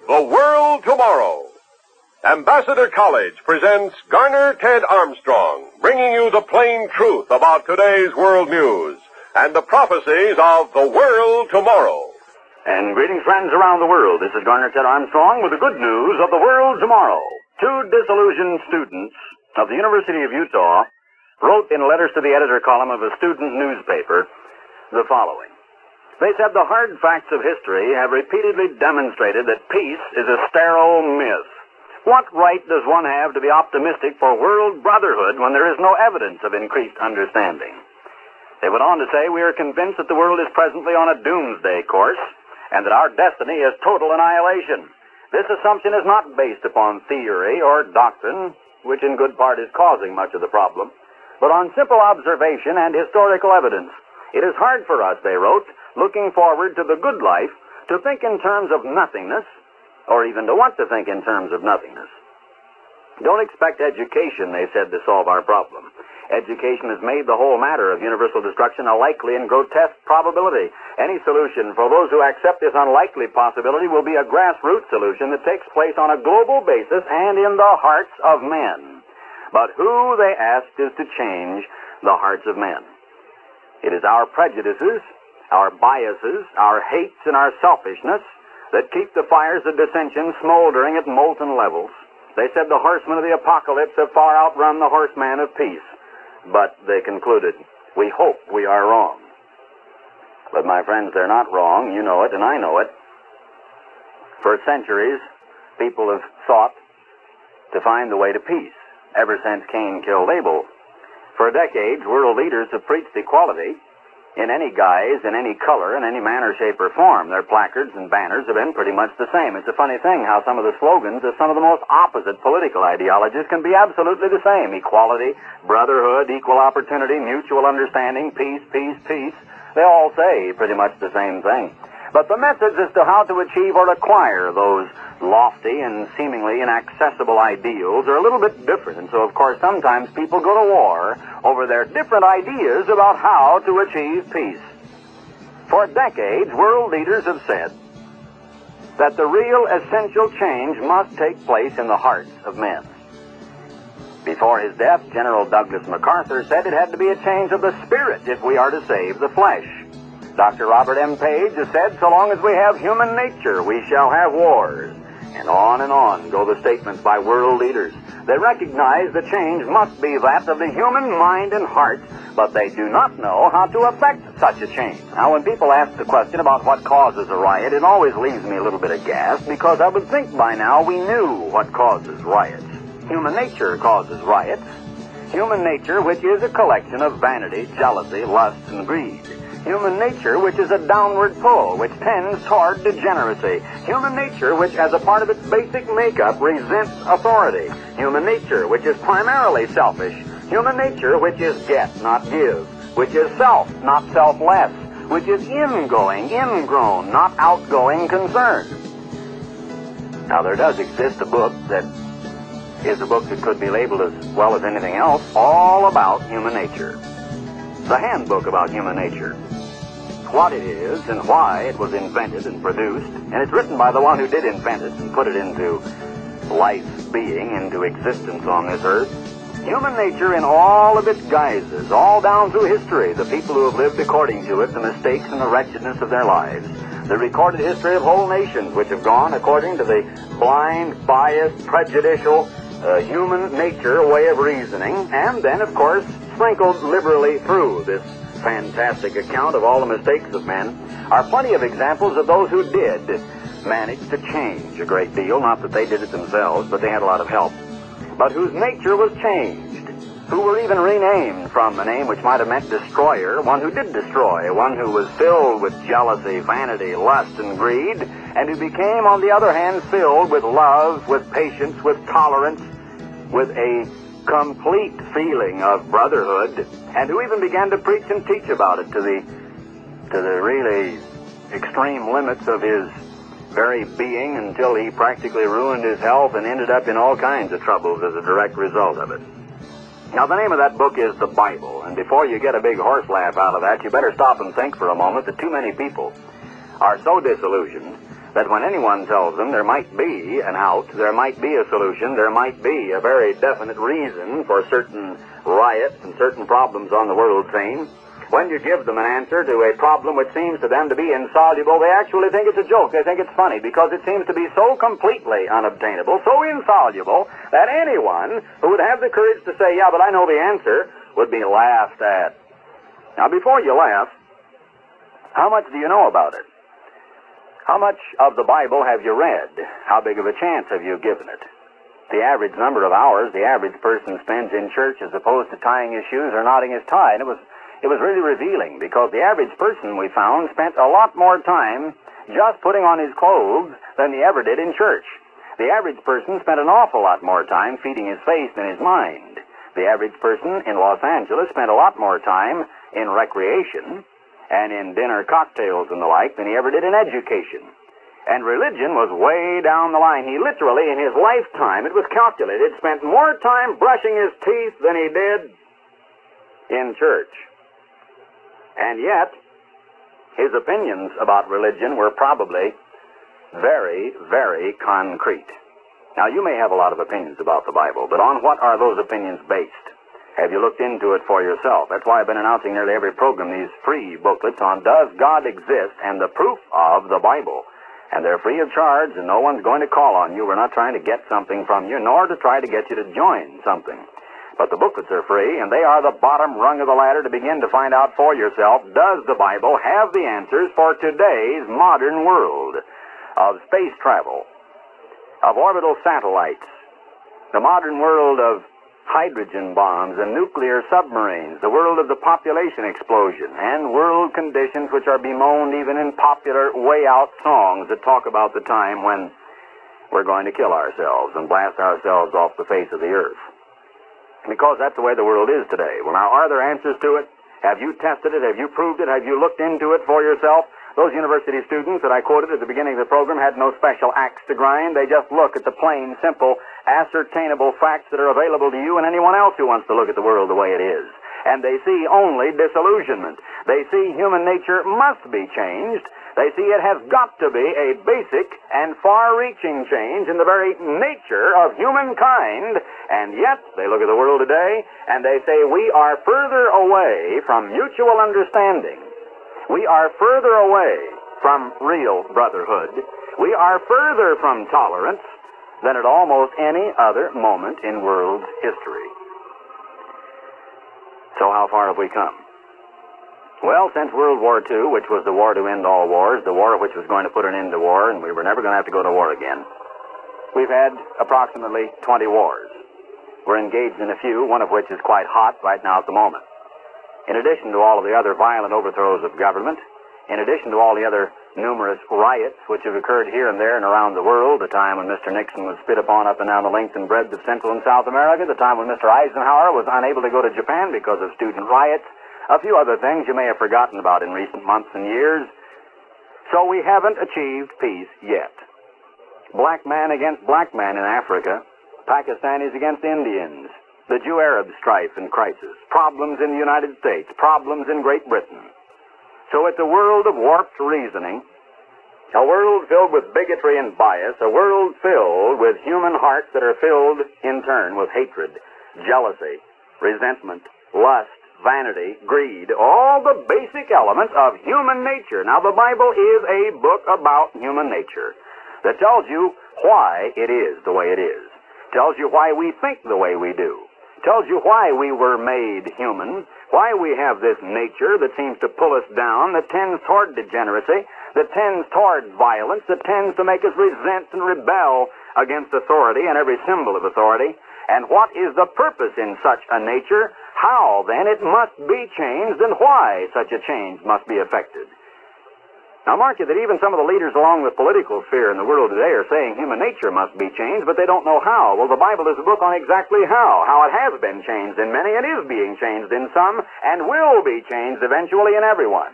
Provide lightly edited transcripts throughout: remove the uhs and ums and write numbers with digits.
The World Tomorrow. Ambassador College presents Garner Ted Armstrong, bringing you the plain truth about today's world news and the prophecies of the world tomorrow. And greetings, friends around the world. This is Garner Ted Armstrong with the good news of the world tomorrow. Two disillusioned students of the University of Utah wrote in letters to the editor column of a student newspaper the following. They said the hard facts of history have repeatedly demonstrated that peace is a sterile myth. What right does one have to be optimistic for world brotherhood when there is no evidence of increased understanding? They went on to say, we are convinced that the world is presently on a doomsday course and that our destiny is total annihilation. This assumption is not based upon theory or doctrine, which in good part is causing much of the problem, but on simple observation and historical evidence. It is hard for us, they wrote, looking forward to the good life, to think in terms of nothingness, or even to want to think in terms of nothingness. Don't expect education, they said, to solve our problem. Education has made the whole matter of universal destruction a likely and grotesque probability. Any solution for those who accept this unlikely possibility will be a grassroots solution that takes place on a global basis and in the hearts of men. But who, they asked, is to change the hearts of men? It is our prejudices, our biases, our hates, and our selfishness that keep the fires of dissension smoldering at molten levels. They said the horsemen of the apocalypse have far outrun the horseman of peace. But, they concluded, we hope we are wrong. But, my friends, they're not wrong. You know it, and I know it. For centuries, people have sought to find the way to peace, ever since Cain killed Abel. For decades, world leaders have preached equality in any guise, in any color, in any manner, shape, or form. Their placards and banners have been pretty much the same. It's a funny thing how some of the slogans of some of the most opposite political ideologies can be absolutely the same. Equality, brotherhood, equal opportunity, mutual understanding, peace, peace, peace. They all say pretty much the same thing. But the methods as to how to achieve or acquire those lofty and seemingly inaccessible ideals are a little bit different. And so, of course, sometimes people go to war over their different ideas about how to achieve peace. For decades, world leaders have said that the real essential change must take place in the hearts of men. Before his death, General Douglas MacArthur said it had to be a change of the spirit if we are to save the flesh. Dr. Robert M. Page has said, so long as we have human nature, we shall have wars. And on go the statements by world leaders. They recognize the change must be that of the human mind and heart, but they do not know how to effect such a change. Now, when people ask the question about what causes a riot, it always leaves me a little bit aghast, because I would think by now we knew what causes riots. Human nature causes riots. Human nature, which is a collection of vanity, jealousy, lust, and greed. Human nature, which is a downward pull, which tends toward degeneracy. Human nature, which as a part of its basic makeup resents authority. Human nature, which is primarily selfish. Human nature, which is get, not give. Which is self, not selfless. Which is ingoing, ingrown, not outgoing concern. Now, there does exist a book that is a book that could be labeled as well as anything else, all about human nature. The handbook about human nature. What it is and why it was invented and produced, and it's written by the one who did invent it and put it into life being, into existence on this earth. Human nature in all of its guises, all down through history, the people who have lived according to it, the mistakes and the wretchedness of their lives, the recorded history of whole nations which have gone according to the blind, biased, prejudicial, human nature way of reasoning, and then, of course, sprinkled liberally through this fantastic account of all the mistakes of men, are plenty of examples of those who did manage to change a great deal. Not that they did it themselves, but they had a lot of help. But whose nature was changed, who were even renamed from a name which might have meant destroyer, one who did destroy, one who was filled with jealousy, vanity, lust, and greed, and who became, on the other hand, filled with love, with patience, with tolerance, with a complete feeling of brotherhood, and who even began to preach and teach about it to the really extreme limits of his very being, until he practically ruined his health and ended up in all kinds of troubles as a direct result of it. Now, the name of that book is the Bible, and before you get a big horse laugh out of that, you better stop and think for a moment that too many people are so disillusioned that when anyone tells them there might be an out, there might be a solution, there might be a very definite reason for certain riots and certain problems on the world scene, when you give them an answer to a problem which seems to them to be insoluble, they actually think it's a joke. They think it's funny because it seems to be so completely unobtainable, so insoluble, that anyone who would have the courage to say, yeah, but I know the answer, would be laughed at. Now, before you laugh, how much do you know about it? How much of the Bible have you read? How big of a chance have you given it? The average number of hours the average person spends in church as opposed to tying his shoes or knotting his tie. And it was really revealing, because the average person, we found, spent a lot more time just putting on his clothes than he ever did in church. The average person spent an awful lot more time feeding his face than his mind. The average person in Los Angeles spent a lot more time in recreation and in dinner, cocktails, and the like than he ever did in education. And religion was way down the line. He literally, in his lifetime, it was calculated, spent more time brushing his teeth than he did in church. And yet, his opinions about religion were probably very, very concrete. Now, you may have a lot of opinions about the Bible, but on what are those opinions based? Have you looked into it for yourself? That's why I've been announcing nearly every program these free booklets on Does God Exist and the Proof of the Bible. And they're free of charge, and no one's going to call on you. We're not trying to get something from you, nor to try to get you to join something. But the booklets are free, and they are the bottom rung of the ladder to begin to find out for yourself, does the Bible have the answers for today's modern world of space travel, of orbital satellites, the modern world of hydrogen bombs and nuclear submarines, the world of the population explosion, and world conditions which are bemoaned even in popular way-out songs that talk about the time when we're going to kill ourselves and blast ourselves off the face of the earth. Because that's the way the world is today. Well, now, are there answers to it? Have you tested it? Have you proved it? Have you looked into it for yourself? Those university students that I quoted at the beginning of the program had no special axe to grind. They just look at the plain, simple, ascertainable facts that are available to you and anyone else who wants to look at the world the way it is. And they see only disillusionment. They see human nature must be changed. They see it has got to be a basic and far-reaching change in the very nature of humankind. And yet, they look at the world today, and they say, we are further away from mutual understanding. We are further away from real brotherhood. We are further from tolerance than at almost any other moment in world history. So how far have we come? Well, since World War II, which was the war to end all wars, the war which was going to put an end to war, and we were never going to have to go to war again, we've had approximately 20 wars. We're engaged in a few, one of which is quite hot right now at the moment. In addition to all of the other violent overthrows of government, in addition to all the other numerous riots which have occurred here and there and around the world, the time when Mr. Nixon was spit upon up and down the length and breadth of Central and South America, the time when Mr. Eisenhower was unable to go to Japan because of student riots, a few other things you may have forgotten about in recent months and years. So we haven't achieved peace yet. Black man against black man in Africa, Pakistanis against Indians, the Jew-Arab strife and crisis, problems in the United States, problems in Great Britain. So it's a world of warped reasoning, a world filled with bigotry and bias, a world filled with human hearts that are filled in turn with hatred, jealousy, resentment, lust, vanity, greed, all the basic elements of human nature. Now, the Bible is a book about human nature that tells you why it is the way it is, tells you why we think the way we do, tells you why we were made human, why we have this nature that seems to pull us down, that tends toward degeneracy, that tends toward violence, that tends to make us resent and rebel against authority and every symbol of authority. And what is the purpose in such a nature? How, then, it must be changed, and why such a change must be effected. Now, mark you that even some of the leaders along the political sphere in the world today are saying human nature must be changed, but they don't know how. Well, the Bible is a book on exactly how it has been changed in many, and is being changed in some, and will be changed eventually in everyone.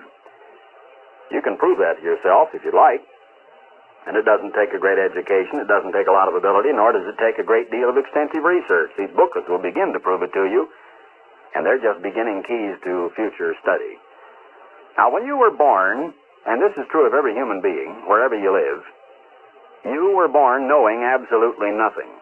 You can prove that to yourself if you'd like. And it doesn't take a great education, it doesn't take a lot of ability, nor does it take a great deal of extensive research. These booklets will begin to prove it to you, and they're just beginning keys to future study. Now, when you were born, and this is true of every human being, wherever you live, You were born knowing absolutely nothing.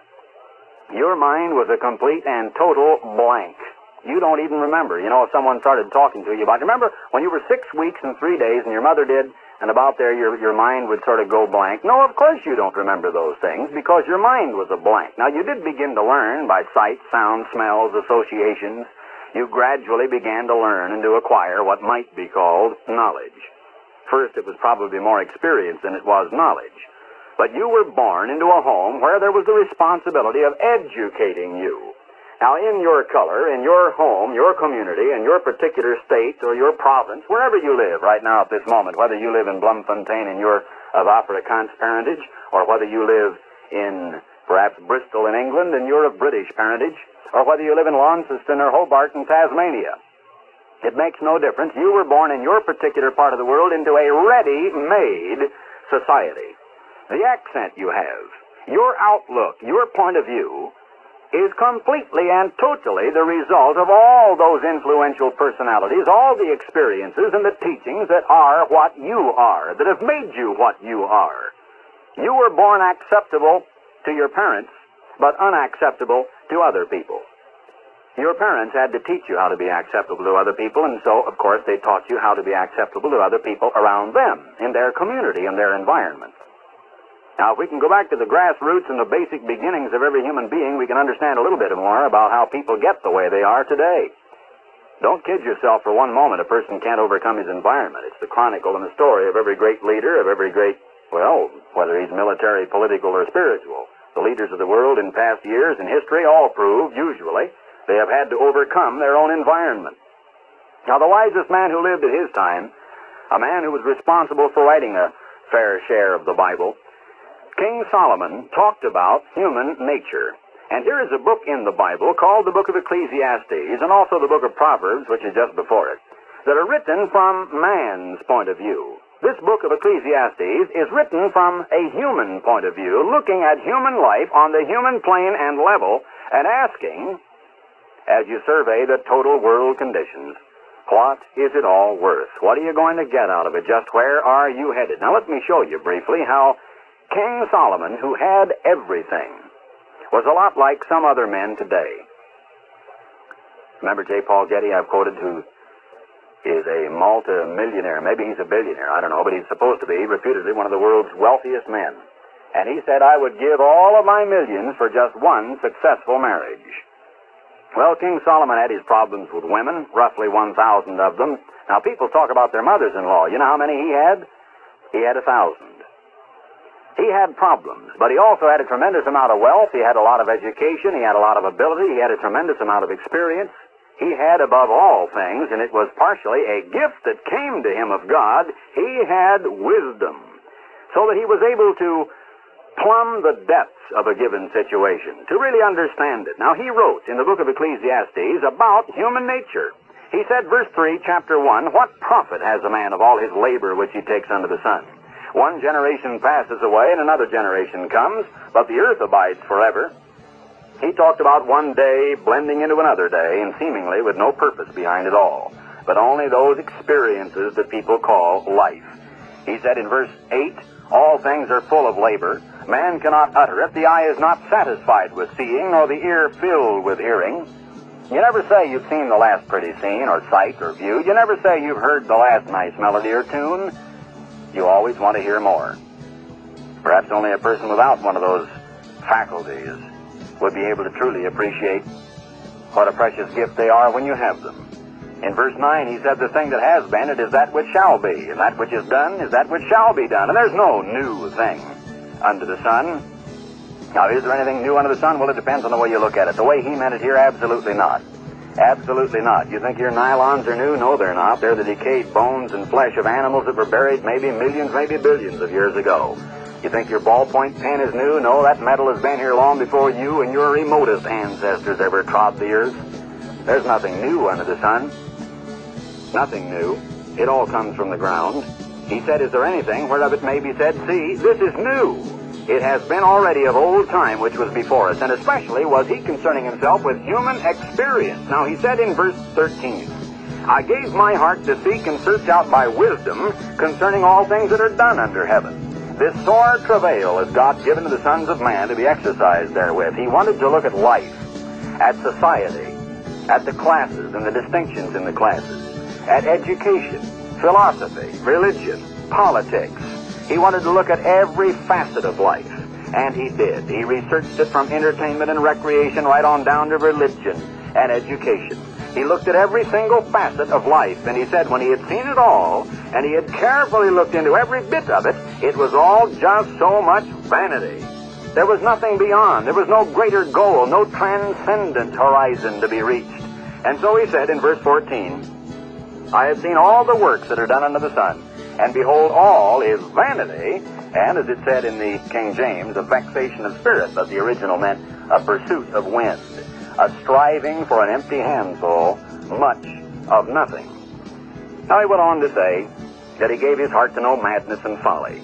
Your mind was a complete and total blank. You don't even remember. You know, if someone started talking to you about, remember when you were 6 weeks and 3 days and your mother did, and about there your mind would sort of go blank? No, of course you don't remember those things because your mind was a blank. Now, you did begin to learn by sight, sound, smells, associations. You gradually began to learn and to acquire what might be called knowledge. First, it was probably more experience than it was knowledge. But you were born into a home where there was the responsibility of educating you. Now, in your color, in your home, your community, in your particular state or your province, wherever you live right now at this moment, whether you live in Bloemfontein and you're of Afrikaans parentage, or whether you live in perhaps Bristol in England and you're of British parentage, or whether you live in Launceston or Hobart in Tasmania, it makes no difference. You were born in your particular part of the world into a ready-made society. The accent you have, your outlook, your point of view, is completely and totally the result of all those influential personalities, all the experiences and the teachings that are what you are, that have made you what you are. You were born acceptable to your parents, but unacceptable to other people. Your parents had to teach you how to be acceptable to other people, and so, of course, they taught you how to be acceptable to other people around them, in their community, in their environment. Now, if we can go back to the grassroots and the basic beginnings of every human being, we can understand a little bit more about how people get the way they are today. Don't kid yourself for one moment. A person can't overcome his environment. It's the chronicle and the story of every great leader, of every great, well, whether he's military, political, or spiritual. The leaders of the world in past years and history all prove, usually, they have had to overcome their own environment. Now, the wisest man who lived at his time, a man who was responsible for writing a fair share of the Bible, King Solomon, talked about human nature. And here is a book in the Bible called the Book of Ecclesiastes, and also the Book of Proverbs, which is just before it, that are written from man's point of view. This book of Ecclesiastes is written from a human point of view, looking at human life on the human plane and level, and asking, as you survey the total world conditions, what is it all worth? What are you going to get out of it? Just where are you headed? Now let me show you briefly how King Solomon, who had everything, was a lot like some other men today. Remember J. Paul Getty, I've quoted, who is a multi-millionaire. Maybe he's a billionaire, I don't know, but he's supposed to be reputedly one of the world's wealthiest men. And he said, I would give all of my millions for just one successful marriage. Well, King Solomon had his problems with women, roughly 1,000 of them. Now, people talk about their mothers-in-law. You know how many he had? He had 1,000. He had problems, but he also had a tremendous amount of wealth. He had a lot of education. He had a lot of ability. He had a tremendous amount of experience. He had, above all things, and it was partially a gift that came to him of God, he had wisdom, so that he was able to plumb the depths of a given situation, to really understand it. Now, he wrote in the book of Ecclesiastes about human nature. He said, verse 3, chapter 1, what profit has a man of all his labor which he takes under the sun? One generation passes away and another generation comes, but the earth abides forever. He talked about one day blending into another day, and seemingly with no purpose behind it all, but only those experiences that people call life. He said in verse 8, all things are full of labor. Man cannot utter it. The eye is not satisfied with seeing, nor the ear filled with hearing. You never say you've seen the last pretty scene or sight or view. You never say you've heard the last nice melody or tune. You always want to hear more. Perhaps only a person without one of those faculties would be able to truly appreciate what a precious gift they are when you have them. In verse 9, he said, the thing that has been, it is that which shall be, and that which is done is that which shall be done. And there's no new thing under the sun. Now, is there anything new under the sun? Well, it depends on the way you look at it. The way he meant it here, absolutely not. Absolutely not. You think your nylons are new? No, they're not. They're the decayed bones and flesh of animals that were buried maybe millions, maybe billions of years ago. You think your ballpoint pen is new? No, that metal has been here long before you and your remotest ancestors ever trod the earth. There's nothing new under the sun. Nothing new. It all comes from the ground. He said, is there anything whereof it may be said, see, this is new. It has been already of old time which was before us, and especially was he concerning himself with human experience. Now he said in verse 13, I gave my heart to seek and search out by wisdom concerning all things that are done under heaven. this sore travail is God given to the sons of man to be exercised therewith. He wanted to look at life, at society, at the classes and the distinctions in the classes, at education, philosophy, religion, politics. He wanted to look at every facet of life, and he did. He researched it from entertainment and recreation right on down to religion and education. He looked at every single facet of life, and he said when he had seen it all, and he had carefully looked into every bit of it, it was all just so much vanity. There was nothing beyond. There was no greater goal, no transcendent horizon to be reached. And so he said in verse 14, I have seen all the works that are done under the sun, and behold, all is vanity, and as it said in the King James, a vexation of spirit, but the original meant a pursuit of wind, a striving for an empty handful, much of nothing. Now he went on to say that he gave his heart to no madness and folly.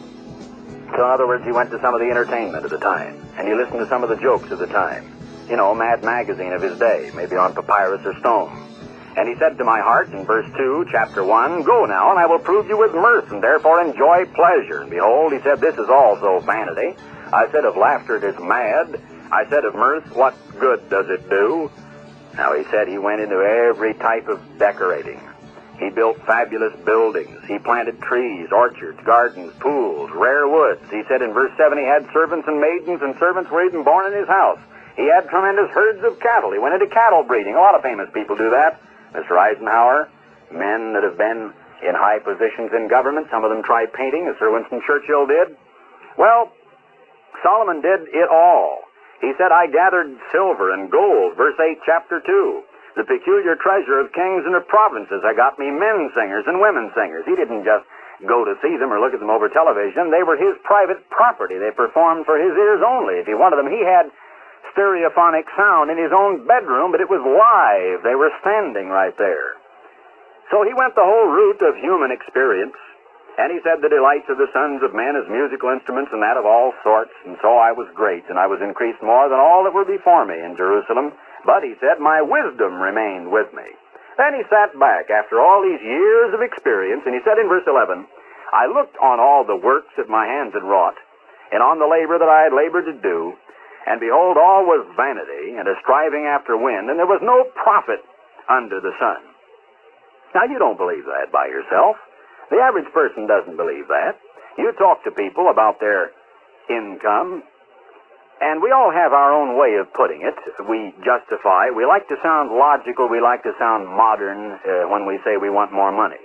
So in other words, he went to some of the entertainment of the time, and he listened to some of the jokes of the time. You know, Mad Magazine of his day, maybe on papyrus or stone. And he said to my heart in verse 2, chapter 1, Go now, and I will prove you with mirth, and therefore enjoy pleasure. And behold, he said, This is also vanity. I said of laughter, it is mad. I said of mirth, what good does it do? Now he said he went into every type of decorating. He built fabulous buildings. He planted trees, orchards, gardens, pools, rare woods. He said in verse 7 he had servants and maidens, and servants were even born in his house. He had tremendous herds of cattle. He went into cattle breeding. A lot of famous people do that. Mr. Eisenhower, men that have been in high positions in government. Some of them tried painting, as Sir Winston Churchill did. Well, Solomon did it all. He said, I gathered silver and gold, verse 8, chapter 2. The peculiar treasure of kings and of provinces. I got me men singers and women singers. He didn't just go to see them or look at them over television. They were his private property. They performed for his ears only. If he wanted them, he had stereophonic sound in his own bedroom, but it was live. They were standing right there. So he went the whole route of human experience, and he said the delights of the sons of men as musical instruments and that of all sorts, and so I was great, and I was increased more than all that were before me in Jerusalem. But, he said, my wisdom remained with me. Then he sat back after all these years of experience, and he said in verse 11, I looked on all the works that my hands had wrought, and on the labor that I had labored to do, and behold, all was vanity, and a striving after wind, and there was no profit under the sun. Now, you don't believe that by yourself. The average person doesn't believe that. You talk to people about their income, and we all have our own way of putting it. We justify. We like to sound logical. We like to sound modern when we say we want more money.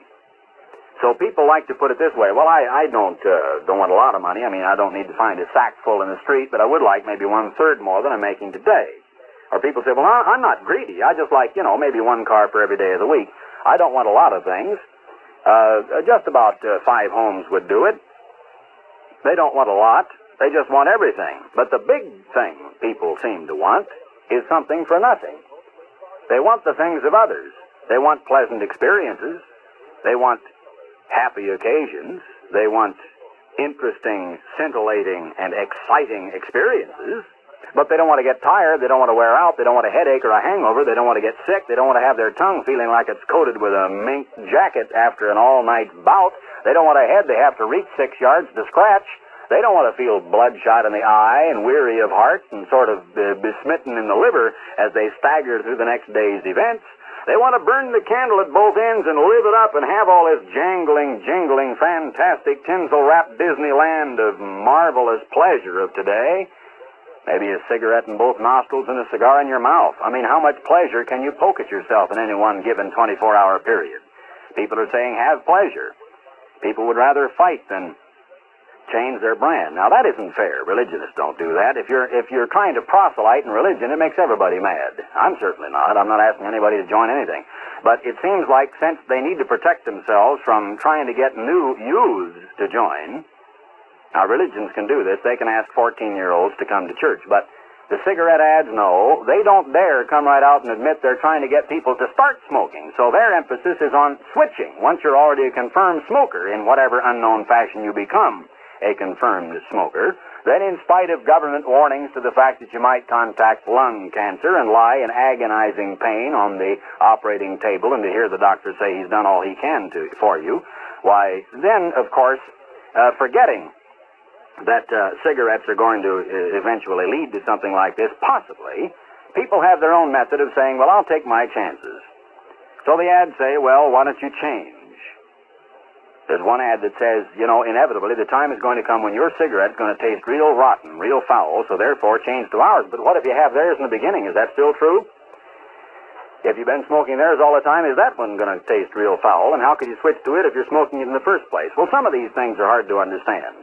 So people like to put it this way. Well, I don't want a lot of money. I mean, I don't need to find a sack full in the street, but I would like maybe 1/3 more than I'm making today. Or people say, well, I'm not greedy. I just like, maybe one car for every day of the week. I don't want a lot of things. Just about 5 homes would do it. They don't want a lot. They just want everything. But the big thing people seem to want is something for nothing. They want the things of others. They want pleasant experiences. They want happy occasions. They want interesting, scintillating, and exciting experiences. But they don't want to get tired. They don't want to wear out. They don't want a headache or a hangover. They don't want to get sick. They don't want to have their tongue feeling like it's coated with a mink jacket after an all-night bout. They don't want a head they have to reach 6 yards to scratch. They don't want to feel bloodshot in the eye and weary of heart and sort of besmitten in the liver as they stagger through the next day's events. They want to burn the candle at both ends and live it up and have all this jangling, jingling, fantastic, tinsel-wrapped Disneyland of marvelous pleasure of today. Maybe a cigarette in both nostrils and a cigar in your mouth. I mean, how much pleasure can you poke at yourself in any one given 24-hour period? People are saying, have pleasure. People would rather fight than change their brand. Now, that isn't fair. Religionists don't do that. If you're trying to proselyte in religion, it makes everybody mad. I'm certainly not. I'm not asking anybody to join anything. But it seems like since they need to protect themselves from trying to get new youths to join, now religions can do this. They can ask 14-year-olds to come to church. But the cigarette ads, no. They don't dare come right out and admit they're trying to get people to start smoking. So their emphasis is on switching. Once you're already a confirmed smoker, in whatever unknown fashion you become a confirmed smoker, then in spite of government warnings to the fact that you might contract lung cancer and lie in agonizing pain on the operating table and to hear the doctor say he's done all he can for you, why, then, of course, forgetting that cigarettes are going to eventually lead to something like this, possibly, people have their own method of saying, well, I'll take my chances. So the ads say, well, why don't you change? There's one ad that says, inevitably the time is going to come when your cigarette's going to taste real rotten, real foul, so therefore change to ours. But what if you have theirs in the beginning? Is that still true? If you've been smoking theirs all the time, is that one going to taste real foul? And how could you switch to it if you're smoking it in the first place? Well, some of these things are hard to understand.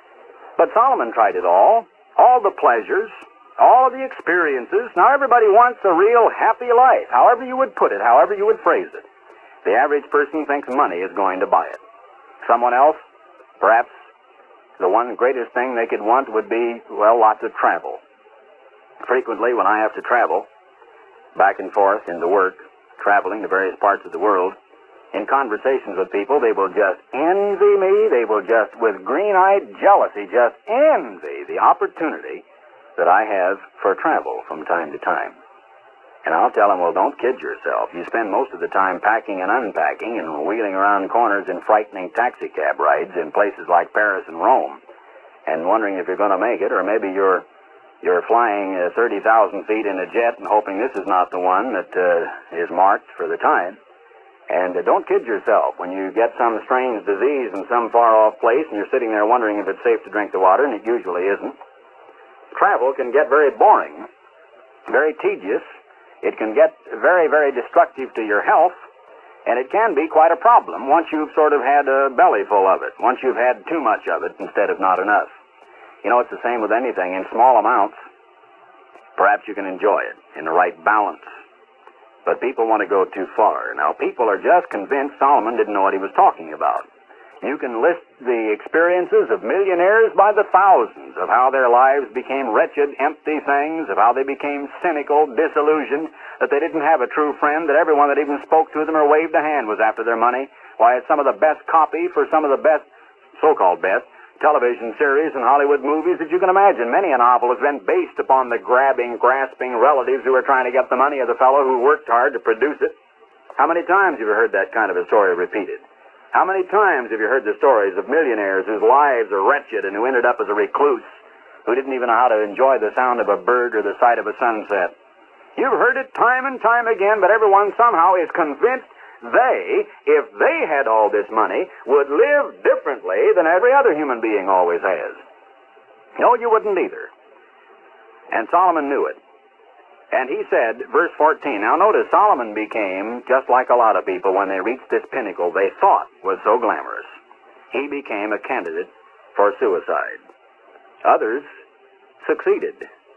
But Solomon tried it all the pleasures, all of the experiences. Now everybody wants a real happy life, however you would put it, however you would phrase it. The average person thinks money is going to buy it. Someone else, perhaps the one greatest thing they could want would be, well, lots of travel. Frequently when I have to travel back and forth into work, traveling to various parts of the world, in conversations with people, they will just envy me. They will just, with green-eyed jealousy, just envy the opportunity that I have for travel from time to time. And I'll tell them, well, don't kid yourself. You spend most of the time packing and unpacking and wheeling around corners in frightening taxi cab rides in places like Paris and Rome and wondering if you're going to make it, or maybe you're flying 30,000 feet in a jet and hoping this is not the one that is marked for the time. And don't kid yourself. When you get some strange disease in some far-off place and you're sitting there wondering if it's safe to drink the water, and it usually isn't, travel can get very boring, very tedious. It can get very, very destructive to your health, and it can be quite a problem once you've sort of had a belly full of it, once you've had too much of it instead of not enough. It's the same with anything. In small amounts, perhaps you can enjoy it in the right balance. But people want to go too far. Now, people are just convinced Solomon didn't know what he was talking about. You can list the experiences of millionaires by the thousands, of how their lives became wretched, empty things, of how they became cynical, disillusioned, that they didn't have a true friend, that everyone that even spoke to them or waved a hand was after their money. Why, it's some of the best copy for some of the best, so-called best, television series and Hollywood movies that you can imagine. Many a novel has been based upon the grabbing, grasping relatives who are trying to get the money of the fellow who worked hard to produce it. How many times have you heard that kind of a story repeated? How many times have you heard the stories of millionaires whose lives are wretched and who ended up as a recluse, who didn't even know how to enjoy the sound of a bird or the sight of a sunset? You've heard it time and time again, but everyone somehow is convinced they, if they had all this money, would live differently than every other human being always has. No, you wouldn't either. And Solomon knew it. And he said, verse 14, now notice Solomon became, just like a lot of people, when they reached this pinnacle they thought was so glamorous, he became a candidate for suicide. Others succeeded.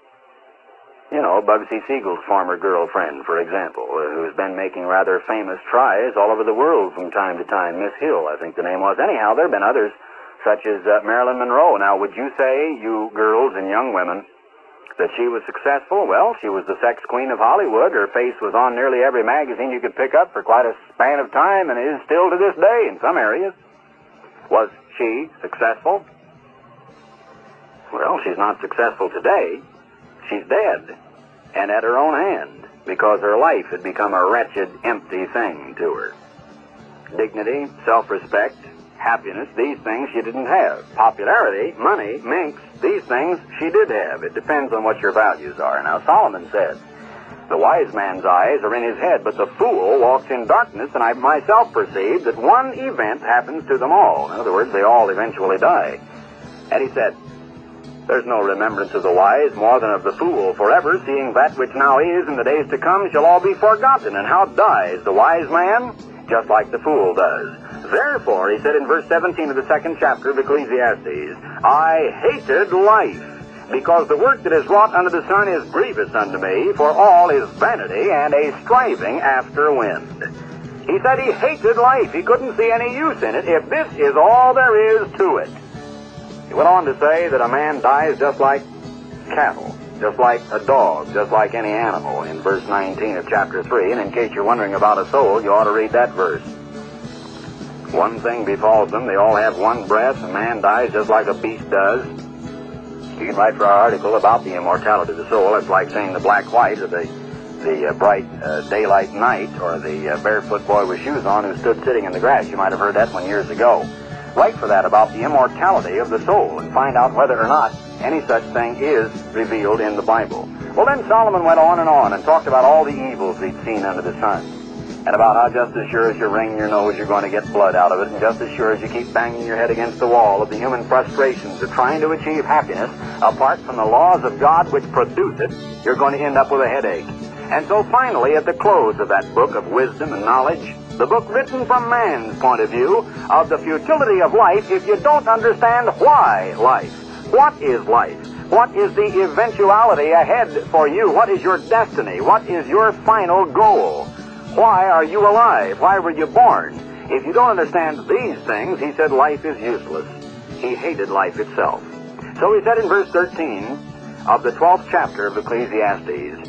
Bugsy Siegel's former girlfriend, for example, who's been making rather famous tries all over the world from time to time. Miss Hill, I think the name was. Anyhow, there have been others, such as Marilyn Monroe. Now, would you say, you girls and young women, that she was successful? Well, she was the sex queen of Hollywood. Her face was on nearly every magazine you could pick up for quite a span of time, and is still to this day in some areas. Was she successful? Well, she's not successful today. She's dead, and at her own hand, because her life had become a wretched, empty thing to her. Dignity, self-respect, happiness, these things she didn't have. Popularity, money, minks, these things she did have. It depends on what your values are. Now, Solomon said, the wise man's eyes are in his head, but the fool walks in darkness, and I myself perceive that one event happens to them all. In other words, they all eventually die. And he said, there's no remembrance of the wise more than of the fool forever, seeing that which now is in the days to come shall all be forgotten. And how dies the wise man? Just like the fool does. Therefore, he said in verse 17 of the 2nd chapter of Ecclesiastes, I hated life, because the work that is wrought under the sun is grievous unto me, for all is vanity and a striving after wind. He said he hated life. He couldn't see any use in it if this is all there is to it. He went on to say that a man dies just like cattle, just like a dog, just like any animal, in verse 19 of chapter 3. And in case you're wondering about a soul, you ought to read that verse. One thing befalls them, they all have one breath, and man dies just like a beast does. You can write for our article about the immortality of the soul. It's like saying the black-white, or the bright daylight night, or the barefoot boy with shoes on who stood sitting in the grass. You might have heard that one years ago. write for that about the immortality of the soul and find out whether or not any such thing is revealed in the Bible. Well, then Solomon went on and talked about all the evils he'd seen under the sun, and about how just as sure as you wring your nose, you're going to get blood out of it, and just as sure as you keep banging your head against the wall of the human frustrations of trying to achieve happiness, apart from the laws of God which produce it, you're going to end up with a headache. And so finally, at the close of that book of wisdom and knowledge, the book written from man's point of view of the futility of life if you don't understand why life. What is life? What is the eventuality ahead for you? What is your destiny? What is your final goal? Why are you alive? Why were you born? If you don't understand these things, he said life is useless. He hated life itself. So he said in verse 13 of the 12th chapter of Ecclesiastes,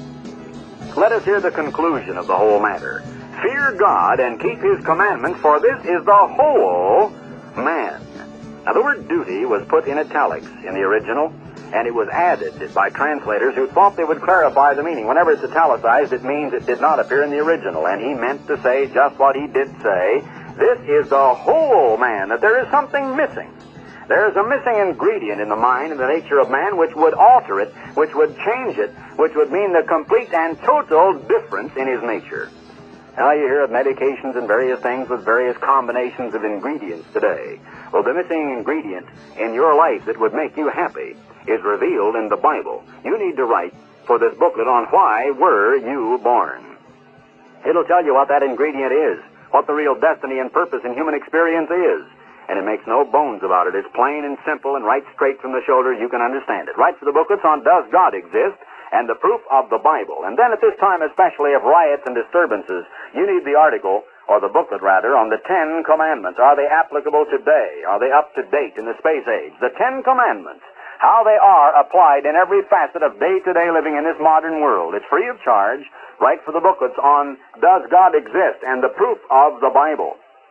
let us hear the conclusion of the whole matter. Fear God and keep his commandments, for this is the whole man. Now the word duty was put in italics in the original, and it was added by translators who thought they would clarify the meaning. Whenever it's italicized, it means it did not appear in the original, and he meant to say just what he did say. This is the whole man, that there is something missing. There is a missing ingredient in the mind and the nature of man which would alter it, which would change it, which would mean the complete and total difference in his nature. Now you hear of medications and various things with various combinations of ingredients today. Well, the missing ingredient in your life that would make you happy is revealed in the Bible. You need to write for this booklet on why were you born. It'll tell you what that ingredient is, what the real destiny and purpose in human experience is. And it makes no bones about it. It's plain and simple and right straight from the shoulder. You can understand it. Write for the booklets on Does God Exist? And the proof of the Bible. And then at this time, especially of riots and disturbances, you need the article, or the booklet rather, on the 10 Commandments. Are they applicable today? Are they up to date in the space age? The 10 Commandments. How they are applied in every facet of day-to-day living in this modern world. It's free of charge. Write for the booklets on Does God Exist? And the proof of the Bible.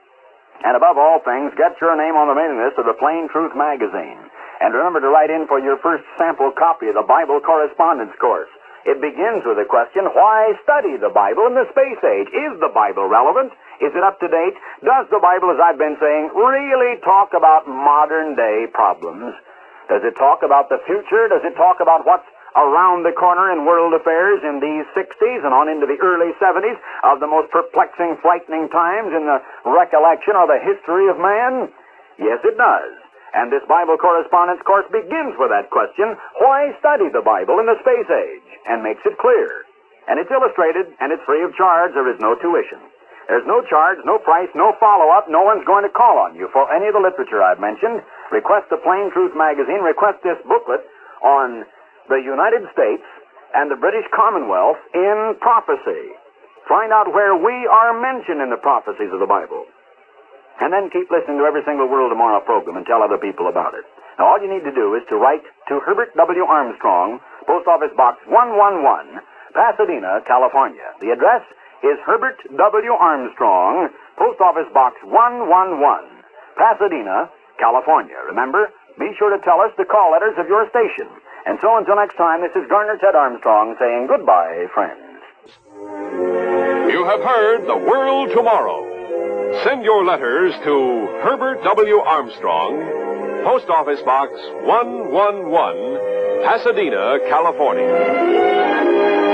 And above all things, get your name on the mailing list of the Plain Truth magazine. And remember to write in for your first sample copy of the Bible Correspondence Course. It begins with the question, why study the Bible in the space age? Is the Bible relevant? Is it up to date? Does the Bible, as I've been saying, really talk about modern-day problems? Does it talk about the future? Does it talk about what's around the corner in world affairs in these 60s and on into the early 70s of the most perplexing, frightening times in the recollection or the history of man? Yes, it does. And this Bible Correspondence Course begins with that question, why study the Bible in the space age? And makes it clear. And it's illustrated, and it's free of charge. There is no tuition. There's no charge, no price, no follow-up. No one's going to call on you for any of the literature I've mentioned. Request the Plain Truth magazine. Request this booklet on the United States and the British Commonwealth in prophecy. Find out where we are mentioned in the prophecies of the Bible. And then keep listening to every single World Tomorrow program and tell other people about it. Now, all you need to do is to write to Herbert W. Armstrong, Post Office Box 111, Pasadena, California. The address is Herbert W. Armstrong, Post Office Box 111, Pasadena, California. Remember, be sure to tell us the call letters of your station. And so until next time, this is Garner Ted Armstrong saying goodbye, friends. You have heard The World Tomorrow. Send your letters to Herbert W. Armstrong, Post Office Box 111, Pasadena, California.